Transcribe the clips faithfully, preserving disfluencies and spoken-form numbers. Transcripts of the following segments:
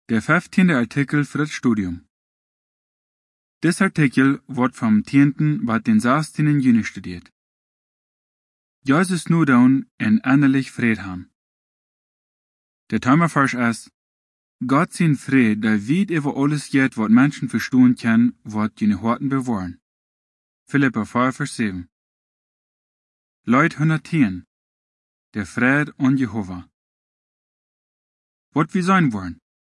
Der vijftiende Artikel für das Studium. Dit artikel wordt vom tienden wat den zestienden juni studiert. Jezus nu down en eindelijk vrede haben. Der Themavers ist, Gott sin Fried, der weit über alles geht, wat Menschen verstehen können, wat jene Horten bewahren. Philippa vier, Vers sieben. Leut hundertien. Der Fried und Jehova. Wat wir sein wollen.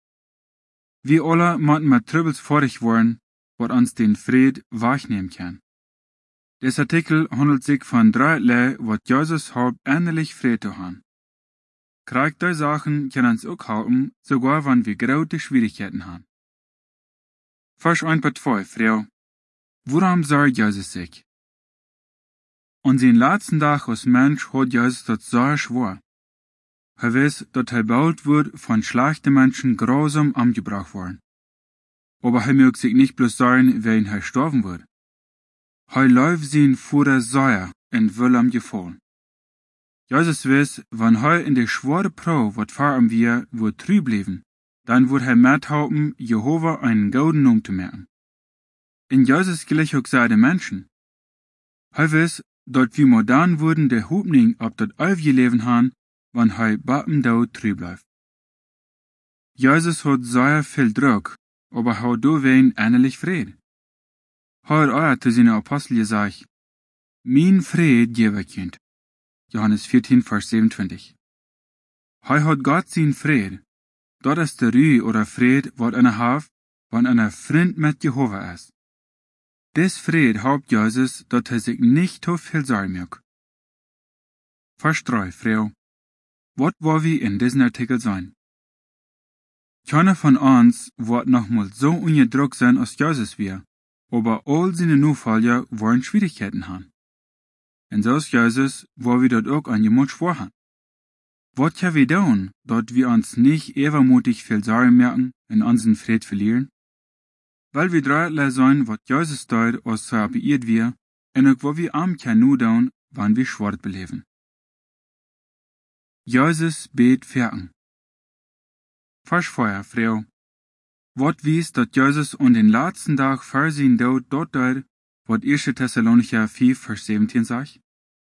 Wir alle mochten mit Trübels vorig worden, wat uns den Fried wahrnehmen kann. Des Artikel handelt sich von drei Leh, wat Jesus halb endlich Fried haben. Kriegt die Sachen können uns auch halten, sogar wenn wir große Schwierigkeiten haben. Vers eins bis zwei, Frau. Worum sorgt Jesus sich? Und den letzten Tag als Mensch hat Jesus das sehr schwer. Er weiß, dass er bald wird von schlechten Menschen grausam umgebracht worden. Aber er mögt sich nicht bloß sagen, wen er sterben wird. Er läuft sin vor der Säure und will am gefallen. Jesus weiß, wenn er in der schwere Probe, wat fahren wir, wird trüb leben, dann wird er mithelfen, Jehova einen golden Namen zu merken. In Jesus gleich auch seine Menschen. Er weiß, dass wir modern wurden der Hoffnung ob das ewige Leben haben, wenn er beim Tod trüb bleibt. Jesus hat sehr viel Druck, aber er hat dowein endlich Fried. Er hat auch zu seinen Apostel gesagt, mein Fried gebe Kind. Johannes vierzehn, Vers siebenundzwanzig. Er hat Gott sein Fried. Dort ist der Ruhe oder Fried, wat einer hat, wenn einer Freund mit Jehova ist. Des Fried hat Jesus, dass er sich nicht so viel Sorgen macht. Vers drei, Frau. Wat wollen wir in diesem Artikel sein? Keiner von uns wird nochmal so unter Druck sein als Jesus wir, aber all seine Nachfolger wollen Schwierigkeiten haben. Und so ist Jesus, wo wir dort auch an jemand schworen. Was können wir tun, dass wir uns nicht übermutig viel Sorgen merken und unseren Fried verlieren? Weil wir dreierlei sein, was Jesus dort als so beirrt wir, und auch wo wir am können nur tun, wann wir Schwert beleben. Jesus bet ferken. Vers vier, Frau. Wat wies, dat Jesus an den letzten Tag vor sein Tod dort dort, wat erster Thessalonicher vier, Vers siebzehn sagt?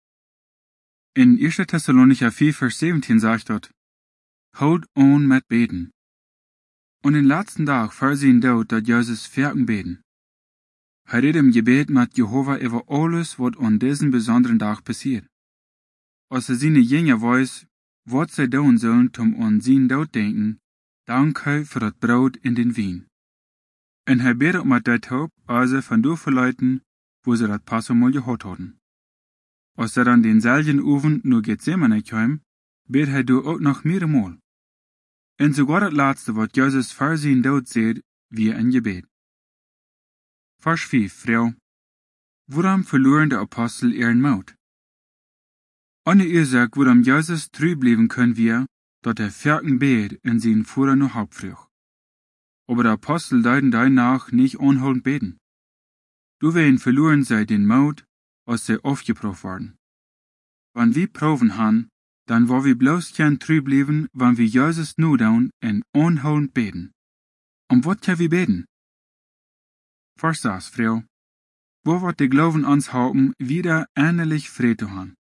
In erster Thessalonicher vier, Vers siebzehn sagt dort, Hold on mit beten. Und den letzten Tag vor sein Tod, dat Jesus ferken beten. Er redet im Gebet mit Jehova über alles, wat an diesem besonderen Tag passiert. Als er seine Jünger weiß, wat sie tun sollen, um an sein Tod denken, danke für das Brot in den Wein. Und er betet mit dat Hoop, also von du verleuten, wo sie das Passamal gehört hatten. Als er dann den selben Ofen nur Gethsemane kam, betet er du auch noch mehrmal. Und sogar das letzte, was Jesus vor sein Tod sieht, wie ein Gebet. Vers vier, Frau. Worum verloren die Apostel ihren Mut? Ohne Ursache, worum Jesus trüb bleiben können wir, dat er ferken bet in sein Führer nur Hauptfrucht. Aber die Apostel deuten danach nicht anhaltend beten. Du werden verloren sei den Mut, als sie aufgeprobt worden. Wenn wir Proben haben, dann wo wir bloß kein trüb bleiben, wenn wir Jesus nur down und anhaltend beten. Um wat können wir beten? Vers sechs, Frau. Wo wird der Glauben uns halten, wieder endlich Fried zu haben?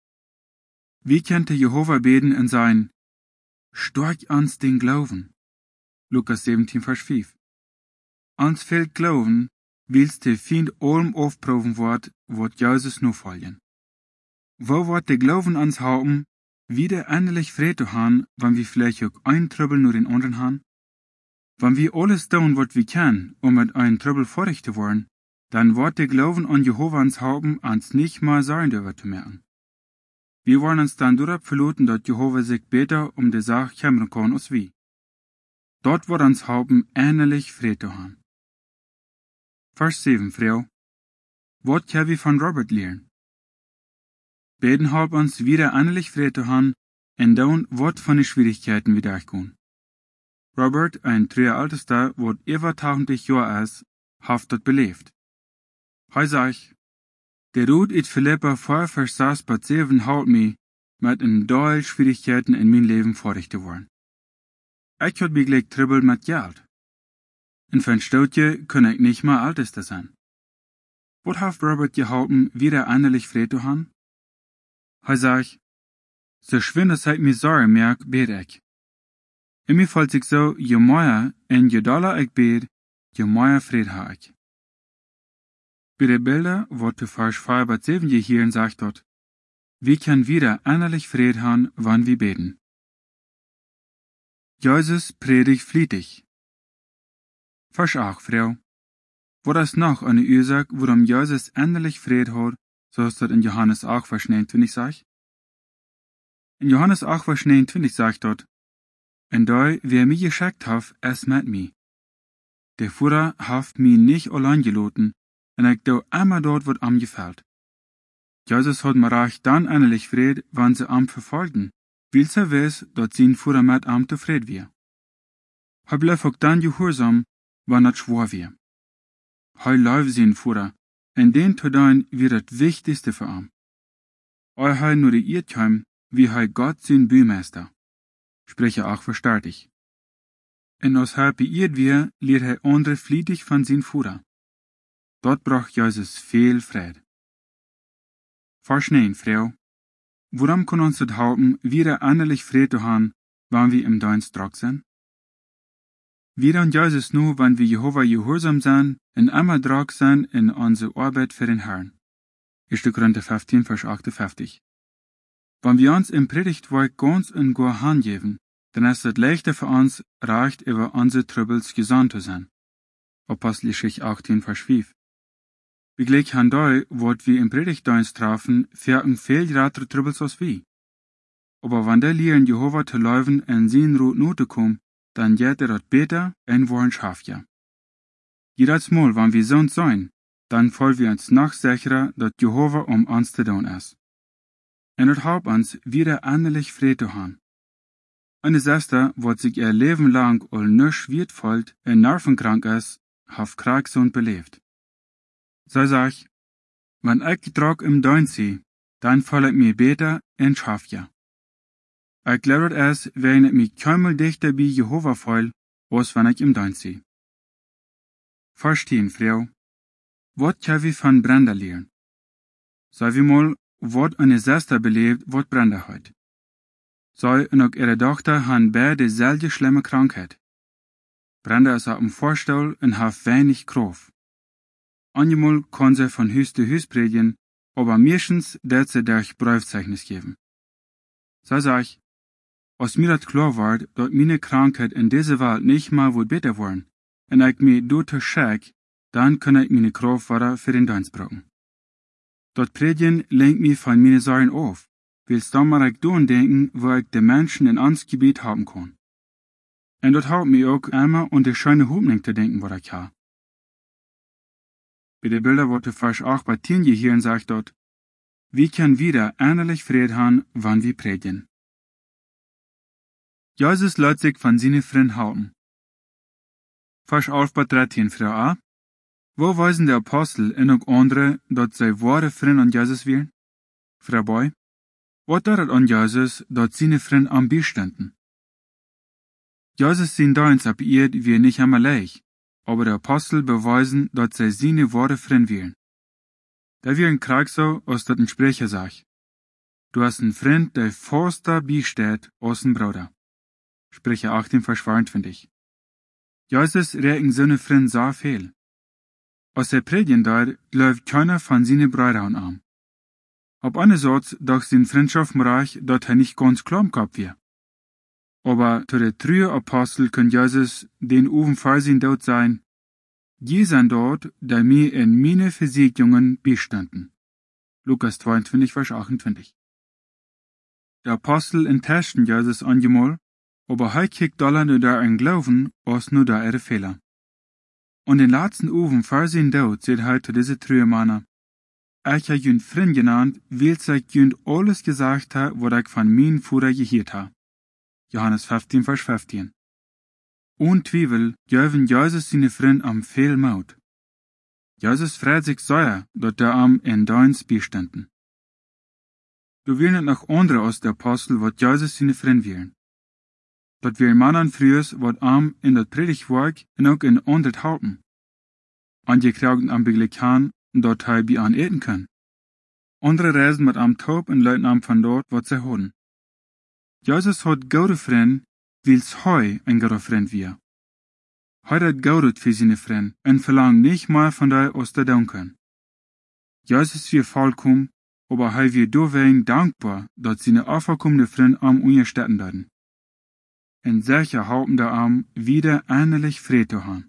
Wie könnte Jehova beten und sein, Storch uns den Glauben. Lukas siebzehn, Vers fünf. Uns fehlt Glauben, willst der Feind allem aufproben wird, wird Jesus nur folgen. Wo wird der Glauben uns halten, wieder endlich Fried zu haben, wenn wir vielleicht auch ein Trübel nur den anderen haben? Wenn wir alles tun, was wir können, um mit einem Trübel vorig zu werden, dann wird der Glauben an Jehova uns halten, uns nicht mal sagen darüber zu merken. Wir wollen uns dann darauf verlassen, dass Jehova sich besser um die Sache kümmern kann als wir. Dort wird uns halten, endlich Fried zu haben. Vers sieben, Frau. Was können wir von Robert lernen? Beten halb uns wieder endlich Fried zu haben, und dann wird von den Schwierigkeiten wieder durchgehen. Robert, ein treuer Ältester, wo über tausend Jahre ist, hat das belebt. Er sagt, der Rut in Philippa vier, Vers sechs bis sieben halt mich, mit en Doll Schwierigkeiten in mein Leben vorig zu worden. Ik had mij gelijk tribbel met geld. En van stootje kon ik niet meer alteste zijn. Wat heeft Robert geholpen, wieder eindelijk vrede te haben? Hij zegt, so schwin als ik mij zorgen merk, bid ik. En mij voelt zich zo, je meer en je doller ik bid, je meer vrede ha ik. Bij de Bilder wordt de vers vijf zeven hier sagt dort, wie kann wieder eindelijk vrede haben, wann wir beten. Jesus predigt flittig. Vers acht, Frau. Wat is nog eine Ursache, warum Jesus endlich Fried hat, zoals dat in Johannes acht, Vers negenentwintig sagt? In Johannes acht, Vers negenentwintig sagt dort, en da, wer mich geschickt hat, es mit mir. Der Führer hat mich nicht allein gelassen, en ich do immer dort, wat am gefällt. Jesus hat mir recht dann endlich Fried, wann sie am verfolgen, weil sie weiß, dat sein Führer mit am zufrieden wir. Er bleef auch dann gehorsam, wann het schwor wir. Hij läuft sein Führer, en den te doen wird het wichtigste für ihn. Er hij nur die Irrtum, wie hij Gott sein Bühmeister. Spreche auch verstärtig. En als hij beirrt wir, lehrt hij andere flietig von sein Führer. Dort braucht Jesus viel Fried. Vers neun, Frau. Warum kann uns das helfen, wieder endlich Fried zu haben, wenn wir im Dienst trag sind? Wir und Jesus nur, wenn wir Jehova gehorsam sind, und immer trag sind in unsere Arbeit für den Herrn. erster Korinther fünfzehn, Vers achtundfünfzig. Wenn wir uns im Predigtwerk ganz in Gott hingeben, dann ist es leichter für uns, recht über unsere Troubles gesandt zu sein. Apostelgeschichte achtzehn, Vers fünf. Wie gleich han da, wat wir im Predigtdienst trafen, fährten viel größere Troubles als wir. Aber wenn der Lehren Jehova zu laufen in sein Rot Note kommt, dann geht er das besser und wollen schafft ja. Jedes Mal, wenn wir sonst sein, dann fühlen wir uns noch sicherer, dass Jehova um uns zu tun ist. Und das hilft uns, wieder endlich Friede zu haben. Eine Schwester, die sich ihr Leben lang all nichts wird fühlt und nervenkrank ist, hat Krankheit belebt. Sie sagt, wenn ich trag im Dienst sehe, dann fühle ich mich besser und schaff ja. Ich glaube es, wenn ich mich keinmal dichter bei Jehova fühle, als wenn ich im Dienst sehe. Verstehen, Frau. Was kann wir von Brenda lernen? Sag wir mal, was eine Schwester belebt, was Brenda hat. Sie und auch ihre Tochter haben beide dieselbe schlimme Krankheit. Brenda ist auf dem Vorstell und hat wenig Kraft. Einmal kann sie von Haus zu Haus predigen, aber meistens wird sie durch Briefzeichnis geben. Sie sagt, als mir das klar wird, dass meine Krankheit in dieser Welt nicht mal wird besser werden, und ich mich dort schick, dann kann ich meine Kraft wieder für den Dienst brauchen. Das Predigen lenkt mich von meinen Sorgen auf, weil es dann mal ich daran denken, wo ich die Menschen in ans Gebiet haben kann. Und das hilft mir auch immer an die schöne Hoffnung zu denken, was ich habe. Bei den Bildern wird der Vers acht bei zehn hier und sagt dort, wir können wieder endlich Friede haben, wann wir predigen. Jesus lässt sich von seinen Freunden halten. Vers elf bei dreizehn, Frau A. Wo weisen der Apostel und auch andere, dass sie wahre Freunde an Jesus wären? Frau B. Was darat an Jesus, dass seine Freunde am Bistanden? Jesus sein Dienst ab ihr wir nicht einmal leicht, aber der Apostel beweisen, dass sie seine wahre Freunde wären. Da wir in Krieg so, als das ein Sprecher sagt. Du hast einen Freund, der faster beisteht als ein Bruder. Sprecher achtzehn, Vers zweiundzwanzig. Jesus regen seine Freunde so viel. Als er predigen dort, läuft keiner von seinen Brüdern an. Ob einerseits durch seine Freundschaft reich, dass er nicht ganz klar gehabt wird. Aber zu der drei Apostel kann Jesus den oben vorsehen dort sein, die sind dort, da mir in meine Versicherungen bestanden. Lukas zweiundzwanzig, Vers achtundzwanzig. Der Apostel enttäuschten Jesus einmal, aber er kriegt alle nur da ein Glauben, als nur da ihre Fehler. Und den letzten oben vorsehen dort sieht er zu diese drei Männer, ich habe jünd Freund genannt, weil sich jünd alles gesagt hat, was ich von meinen Führer gehört habe. Johannes fünfzehn, Vers fünfzehn. Ohne Zweifel geben Jesus seine Freunde am viel Mut. Jesus freut sich sehr, dass der am in Dienst bestanden. Du wirst nicht noch andere als der Apostel, was Jesus seine Freunde wären. dat wir mannen frühers wat am in dat predigtwerk en ook in ondert helpen. Angekriegt am Beglikan, dort hij bij aan eten kan. Andere reisen met am top en luiden am van dort wat ze horen. Jezus had goede vriend, wils hij een goede vriend weer. Hij had goud voor zijn vriend en verlangt niet meer van die als te danken. Jezus weer vollkommen, aber hij weer doorwegen dankbaar dat zijn afgekommene vriend am unterstützen werden. En zeker houden de am wieder eindelijk vrede te haben.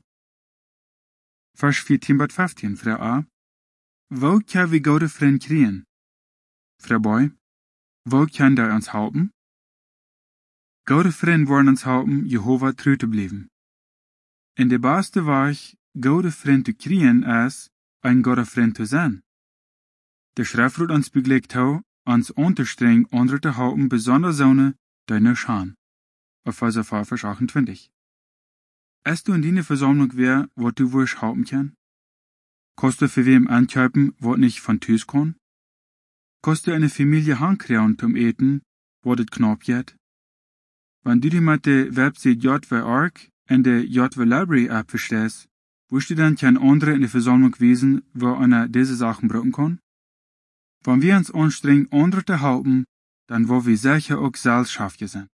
Vers vierzehn bis fünfzehn, Frau A. Wo kann wir gute Freund kriegen? Frau B. Wo kann der uns helfen? Gute Freund wollen uns helfen, Jehova treu zu bleiben. En de beste Weg, gute Freund zu kriegen, ist, ein guter Freund zu sein. Der Schrift wird uns beglückt, uns unterstrengen, andere zu helfen, besonders ohne, die nicht haben. Epheser vier, Vers achtundzwanzig. Ist du in deiner Versammlung wer, wo du wirst helfen kann? Kannst du für wem ankäupen, wo nicht von Tüß kann? Kannst du eine Familie hankriegen zum Eten, wo das knapp geht? Wenn du die mit der Website J W Org und der J W Library App verstehst, wirst du dann kein anderer in der Versammlung wissen, wo einer diese Sachen brauchen kann? Wenn wir uns anstrengen, andere zu helfen, dann wo wir sicher auch selbstschafflich sind.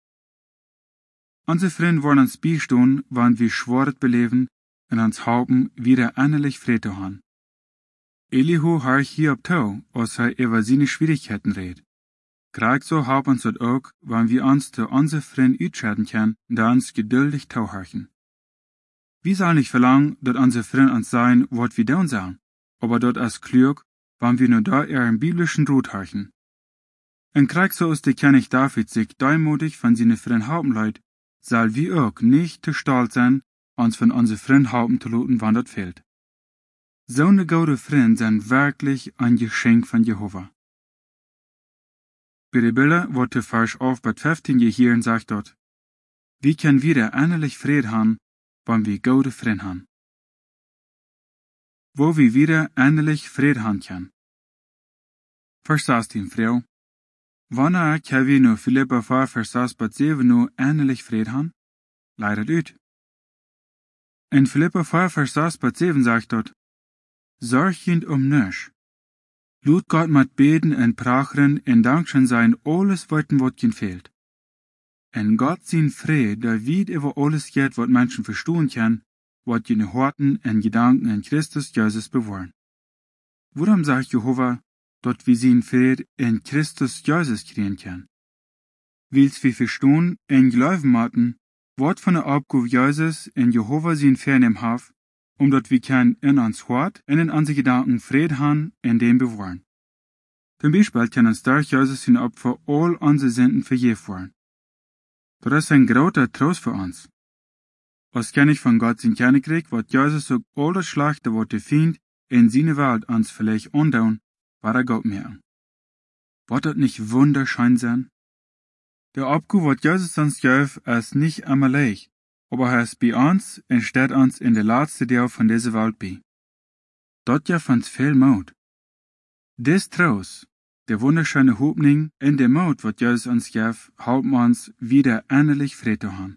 Unsere Freunde wollen uns beistehen, wenn wir Schweret beleben und uns helfen, wieder innerlich Friede zu haben. Elihu hört hier ab Tau, als er über seine Schwierigkeiten redet. Gerade so helfen uns das auch, wenn wir uns zu unseren Freunden ausschalten können, da uns geduldig tauhorchen. Wir sollen nicht verlangen, dass unsere Freunde uns sagen, was wir tun sollen, aber dort ist klug, wenn wir nur da ihren biblischen Rot horchen. In Krieg so ist der König David sich deumutig von seinen Freunden helfen leid, soll wir auch nicht zu stolz sein, uns von unseren Freunden helfen zu lassen, wann das fehlt. So eine gute Freunde sind wirklich ein Geschenk von Jehova. Bei der Bibel wird der Vers auf Vers fünfzehn hier und sagt dort, wie können wir der innerlich Friede haben, wenn wir gute Freunde haben? Wo wir wieder innerlich Friede haben können. Vers sechzehn, Frau. Wanneer können wir nur Philippa vier, Vers sechs bis sieben nur innerlich Friede haben? Leider ut. In Philippa vier, Vers sechs bis sieben sagt dort, sorgend um nichts. Lut Gott mit beten en pracheren en dankschen sein alles weiten wat jen fehlt. En Gott sin Friede, der weit über alles geht, wat Menschen verstehen können, wat jene Horten en Gedanken in Christus Jesus bewahren. Worum sagt Jehova, dort wir sin Friede in Christus Jesus kriegen können? Wils wir verstehen en glauben maten, wat von der Abgabe Jesus in Jehova sin Frieden im Haf, um dort wir können in uns Hort und in unsere Gedanken Friede haben, in dem bewahren. Zum Beispiel können uns durch Jesus hin Opfer all unsere Sünden vergeben werden. Das ist ein großer Trost für uns. Was kann ich von Gott sein Königreich, wat Jesus so all das Schlechte, wat er findet, in seine Welt uns vielleicht undauern, war er Gott mehr. Wird das nicht wunderschön sein? Der Abgabe, wat Jesus uns gibt, ist nicht einmal leicht, aber er ist bei uns und steht uns in der letzten Teil von dieser Welt bei. Dort ja uns viel Mut. Des Trost, der wunderschöne Hoffnung in der Mut, wat Jesus uns gibt, helfen uns, wieder innerlich Friede zu haben.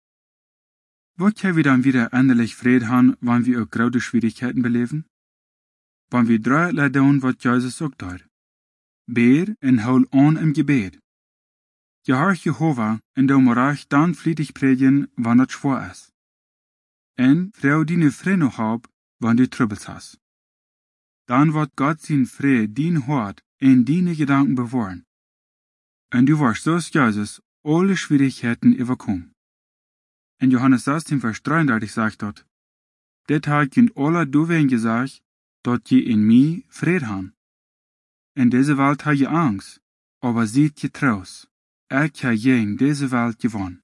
Wo können wir dann wieder innerlich Friede haben, wenn wir auch große Schwierigkeiten beleben? Wenn wir drei tun, was Jesus auch tut. Beer und hol an im Gebet. Gehorch Jehova und du musst dann flietig predigen, wann das schwer ist. Und freu deine Freunde hab, wann du Troubles hast. Dann wird Gott sein Friede dein Hort in deine Gedanken bewahren. Und du wirst so Jesus alle Schwierigkeiten überkommen. In Johannes sechzehn, Vers dreiunddreißig sagt dort, der Tag sind alle doven gesagt, dort je in mir Friede haben. In dieser Welt habe je Angst, aber seht getraut. Ich habe gegen diese Welt gewonnen.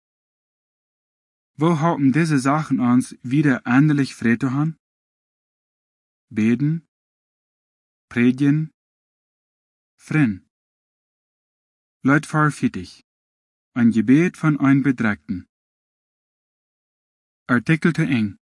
Wo helfen diese Sachen uns, wieder endlich Friede zu haben? Beten, predigen, Frieden. Leut vierundvierzig. Ein Gebet von einem Bedrängten. Artikel zu eng.